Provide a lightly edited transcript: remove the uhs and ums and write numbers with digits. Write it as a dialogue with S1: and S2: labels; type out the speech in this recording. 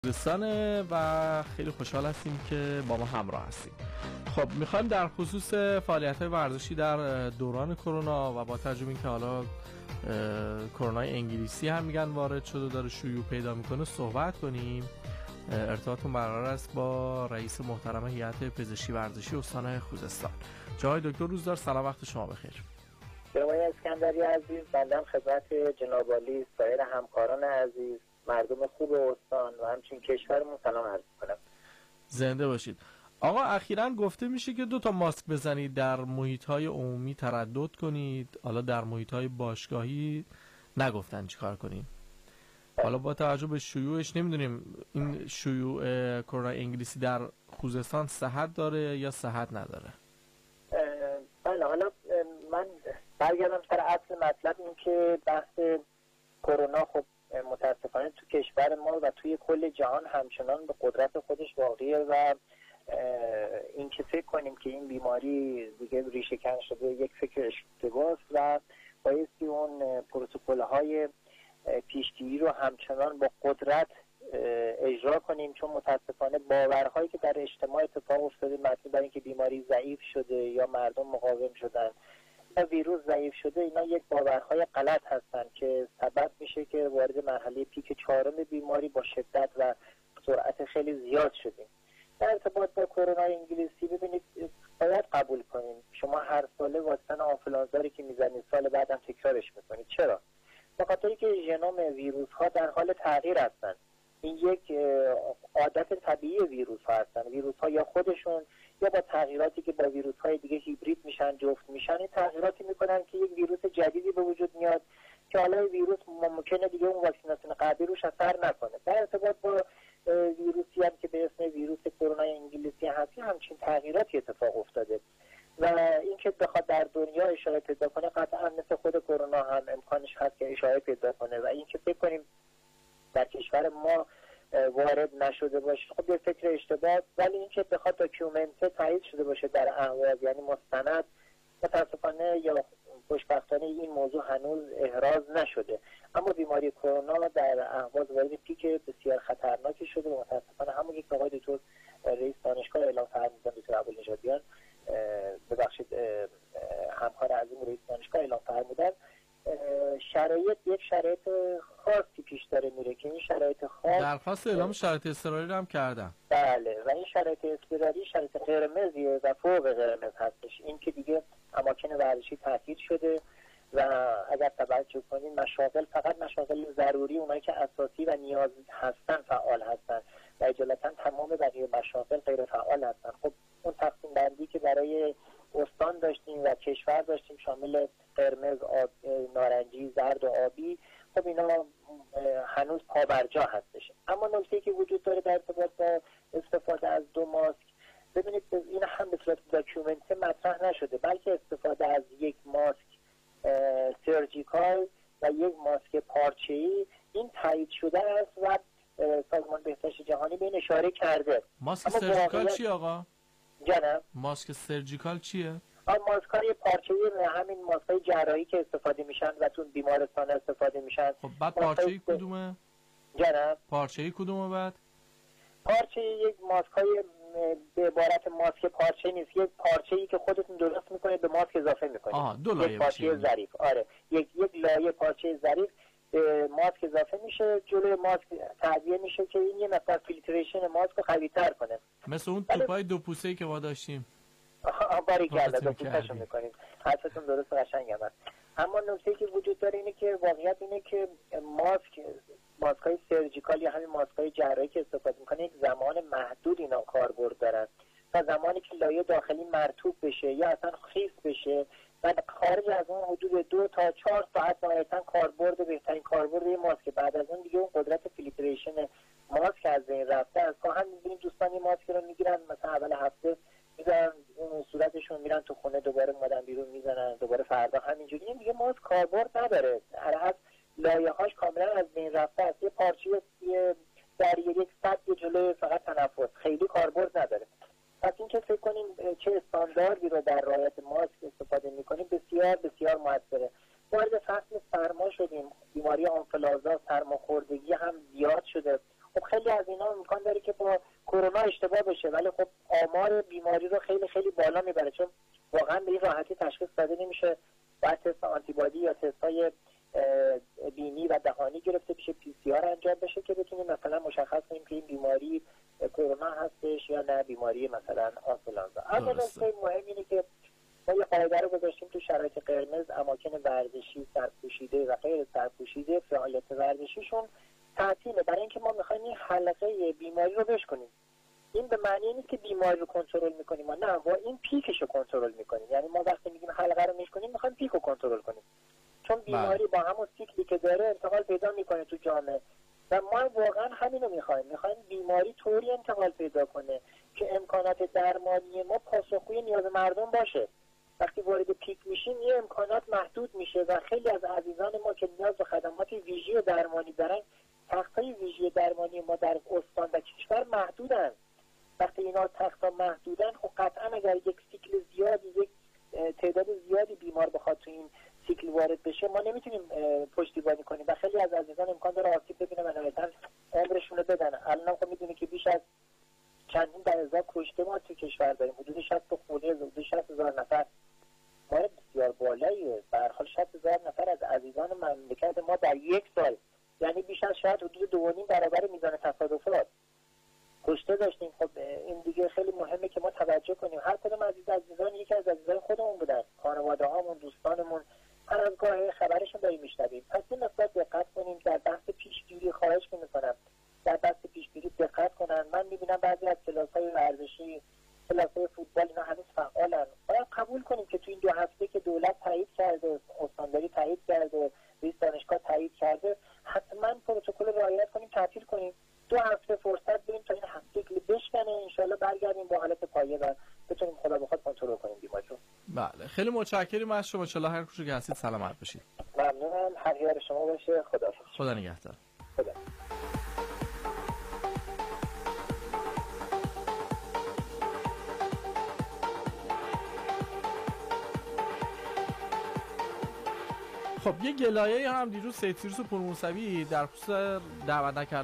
S1: دوستانه و خیلی خوشحال هستیم که با ما همراه هستیم. خب میخوایم در خصوص فعالیت‌های ورزشی در دوران کرونا و با توجه به اینکه حالا کرونا انگلیسی هم میگن وارد شده و داره شیوع پیدا میکنه صحبت کنیم. ارتباطمون برقرار است با رئیس محترم هیئت پزشکی ورزشی استان خوزستان جناب دکتر روزدار. سلام، وقت شما بخیر.
S2: جناب اسکندری عزیز، بنده خدمت جناب عالی، سایر همکاران عزیز، مردم خوب استان و همچنین کشورمون سلام عرض می‌کنم.
S1: زنده باشید. آقا اخیراً گفته میشه که 2 ماسک بزنید، در محیط‌های عمومی تردد کنید، حالا در محیط‌های باشگاهی نگفتن چیکار کنید. حالا با توجه به شیوعش نمیدونیم این شیوع کرونا انگلیسی در خوزستان صحت داره یا صحت نداره.
S2: بله، حالا من برگردم سر اصل مطلب، این که بحث کرونا خب متاسفانه تو کشور ما و توی کل جهان همچنان به قدرت خودش باقیه و این که فکر کنیم که این بیماری دیگه ریشه کن شده یک فکر اشتباهه و بایستی اون پروتکل‌های پیشگیری رو همچنان با قدرت اجرا کنیم، چون متاسفانه باورهایی که در اجتماع اتفاق افتاده مبنی بر اینکه بیماری ضعیف شده یا مردم مقاوم شدن یا ویروس ضعیف شده، اینا یک باورهای غلط هستن که سبب میشه که وارد مرحله پیک 4 بیماری با شدت و سرعت خیلی زیاد شدیم. در ارتباط با کرونا انگلیسی ببینید، باید قبول کنیم شما هر ساله واکسن آنفولانزا که میزنید سال بعدم تکرارش میکنید. چرا؟ به خاطری که ژنوم ویروس ها در حال تغییر هستن. این یک عادت طبیعی ویروس ها هستن. ویروس ها یا خودشون یا با تغییراتی که با ویروس های دیگه هیبرید میشن، جفت میشن، این تغییراتی میکنن که یک ویروس جدیدی به وجود میاد که حالا ویروس ممکنه دیگه اون واکسیناسیون قبلی روش اثر نکنه. در ارتباط با ویروسی هم که به اسم ویروس کرونا انگلیسی هست همچین تغییراتی اتفاق افتاده و اینکه بخواد در دنیا اشاره پیدا کنه قطعا مثل خود کرونا هم امکانش هست که اشاره پیدا کنه و اینکه فکر کنیم در کشور ما وارد نشده باشه خب یه فکر اشتباه، ولی اینکه بخواد داکیومنت تایید شده باشه در اهواز یعنی مستند، متاسفانه یا خوشبختانه این موضوع هنوز احراز نشده. اما بیماری کرونا در اهواز وارد پیک بسیار خطرناکی شده و متاسفانه همون یک آقای دکتر رئیس دانشگاه اعلام فرمودن، دکتر ابوالنژادیان ببخشید همکار عظیم رئیس دانشگاه اعلام فرمودن، یک شرایط خاصی پیش داره میره که این شرایط خاص
S1: درخواست اعلام شرایط اضطراری رو هم کردم.
S2: بله، و این شرایط اضطراری شرایط قرمزیه و فوق قرمز هستش. این که دیگه اماکن ورزشی تعطیل شده و اگر توجه کنین مشاغل، فقط مشاغل ضروری، اونایی که اساسی و نیاز هستن فعال هستن و اجالتا تمام بقیه مشاغل غیر فعال هستن. خب اون تقسیم بندی که برای استان داشتیم و کشور داشتیم شامل قرمز، نارنجی، زرد و آبی، خب اینا هنوز پابرجا هستش. اما نکته‌ای که وجود داره در ارتباط با استفاده از 2 ماسک، ببینید این هم به صورت داکیومنت مطرح نشده، بلکه استفاده از یک ماسک سرجیکال و یک ماسک پارچه‌ای این تایید شده است و سازمان بهداشت جهانی به این اشاره کرده.
S1: ماسک سرجیکال چیه آقا؟
S2: جانم،
S1: ماسک سرجیکال چیه؟
S2: ماسک‌های پارچه‌ای، همین ماسک‌های جراحی که استفاده میشن و تو بیمارستان استفاده میشن.
S1: خب بعد پارچه‌ای کدومه؟
S2: جانم،
S1: پارچه‌ای کدومه بعد؟
S2: پارچه یک ماسک‌های به عبارت ماسک پارچه نیست، یک پارچه‌ای که خودتون درست میکنید به ماسک اضافه میکنید.
S1: 2 لایه
S2: یک پارچه ظریف، آره، یک لایه پارچه ظریف به ماسک اضافه میشه، جلوی ماسک تعبیه میشه که این یه مقدار فیلتریشن ماسک رو قوی‌تر کنه،
S1: مثل اون توپای 2 پوسه‌ای که ما داشتیم.
S2: باری کرده 2 پوسه‌شو میکنیم. حرفتون درست، قشنگ هست. اما نکته‌ای که وجود داره اینه که واقعیت اینه که ماسک‌های سرجیکال یا همین ماسک‌های جراحی که استفاده می‌کنه یک زمان محدود اینا کاربرد دارن و زمانی که لایه داخلی مرطوب بشه یا اصلا خیس بشه و خارج از اون حدود 2 تا 4 ساعت نهایتاً کاربرد، بهترین کاربرد ماسک. بعد از اون دیگه اون قدرت فیلتریشن ماسک از بین رفته است. هم می‌بینیم دوستان این ماسک رو میگیرن مثلا اول هفته میذارن اون صورتشون، میرن تو خونه، دوباره اومدن بیرون میزنن، دوباره فردا همینجوری. این دیگه ماسک کاربرد نداره، هر لایه‌هاش کاملا از بین رفته است. یه پارچه در یک سطح جلوی فقط تنفس، خیلی کاربرد نداره. پس این که فکر کنیم چه استانداردی رو در رعایت ماسک استفاده می‌کنیم بسیار بسیار موثره. وارد فصل سرما شدیم، بیماری آنفولانزا، سرماخوردگی هم زیاد شده. خب خیلی از اینا امکان داره که با کرونا اشتباه بشه، ولی خب آمار بیماری رو خیلی خیلی بالا میبره، چون واقعا به این راحتی تشخیص داده نمیشه. باید تست آنتیبادی یا تست‌های بینی و دهانی گرفته بشه، PCR انجام بشه که بتونیم مثلا مشخص کنیم که این بیماری کرونا هستش یا نه بیماری مثلا آنفولانزا. اما نکته مهم اینه که ما یه قاعده رو گذاشتیم تو شرایط قرمز اماکن ورزشی سرپوشیده و غیر سرپوشیده فعالیت ورزشیشون تعطیله، برای اینکه ما می‌خوایم این حلقه بیماری رو بشکنیم. این به معنی نیست که بیماری رو کنترل می‌کنیم، نه، با این پیکش رو کنترل می‌کنیم. یعنی ما وقتی میگیم حلقه رو میشکنیم می‌خوایم پیک رو کنترل کنیم، چون بیماری با همون سیکلی که داره انتقال پیدا می‌کنه تو جامعه و ما واقعا همین رو می‌خوایم بیماری طوری انتقال پیدا کنه که امکانات درمانی ما پاسخگوی نیاز مردم باشه. وقتی وارد پیک میشیم یه امکانات محدود میشه و خیلی از عزیزان ما که نیاز به خدمات ویژه و درمانی دارن، تخت‌های ویژه درمانی ما در استان و کشور محدودن. وقتی اینا تخت‌ها محدودن، خب قطعا اگر یک سیکل زیادی، یک تعداد زیادی بیمار بخواد تو این سیکل وارد بشه، ما نمیتونیم پشتیبانی کنیم و خیلی از عزیزان امکان داره آسیب ببینن و نهایتاً عمرشون رو بدن. الان خب میدونی که بیش از چندین ده هزار کشته ما تو کشور داریم، حدود 60 خونه، حدود 60,000 نفر، مورد بسیار بالاییه. به هر حال 60,000 نفر از عزیزان مملکت ما در یک سال، یعنی بیش از شاید حدود 2.5 برابر میزان تصادفات کشته داشتیم. خب این دیگه خیلی مهمه که ما توجه کنیم. هر کدوم از عزیزان یکی از عزیزان خودمون بودن، خانواده هامون، دوستانمون، هر از گاهی خبرشون داریم میشنویم. پس این نسبت دقت کنیم. در بحث پیشگیری خواهش می‌کنم در بحث پیشگیری دقت کنن. من می‌بینم بعضی از کلاس‌های ورزشی، کلاس‌های فوتبال، اینا هنوز فعالن. باید قبول کنیم که تو این 2 هفته که دولت تایید کرده، استانداری تایید کرده، رئیس دانشگاه تایید کرده، حتما پروتکل رو رعایت کنیم، تعطیل کنیم. 2 هفته فرصت بدیم تا این سیکل بشکنه، انشالله برگردیم با حالت پایه و بتونیم خدا بخواد کنترل کنیم بیماری رو.
S1: بله، خیلی متشکرم از شما. ان هر کجا که هستید سلامت باشید.
S2: ممنونم. هر یار شما باشه.
S1: خدا نگهدار.
S2: خدا.
S1: خب یه گلایه هم دیروز سید سیروس پورموسوی در خصوص دعوت نکردن